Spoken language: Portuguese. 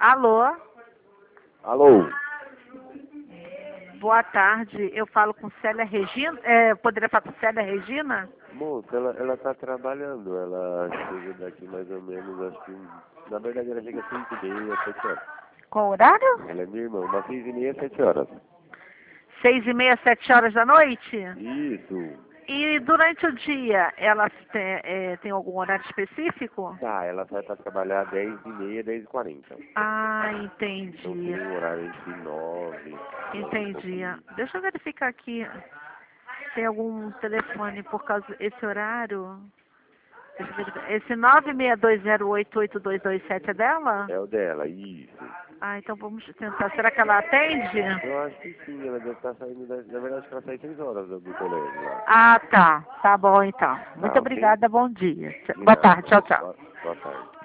Alô? Alô? Boa tarde. Eu falo com Célia Regina. Poderia falar com Célia Regina? Moça, ela tá trabalhando, ela chega daqui mais ou menos, acho que, na verdade ela chega às 6h30, 7 horas. Qual horário? Ela é minha irmã, umas 6h30, 7 horas. 6h30, 7 horas da noite? Isso. E durante o dia, ela tem algum horário específico? Tá, ela sai pra trabalhar 10h30, 10h40. Ah, Então entendi. tem um horário entre 9. Entendi. Deixa eu verificar aqui. Tem algum telefone por causa desse horário? Deixa eu verificar. Esse 962088227 é dela? É o dela, isso. Ah, então vamos tentar. Será que ela atende? Eu acho que sim, ela deve estar saindo, na verdade acho que ela sai 6 horas do colégio lá. Ah, tá. Tá bom, então. Muito Tá, ok? obrigada. Bom dia. De Boa nada. tarde. Tchau, tchau. Boa tarde.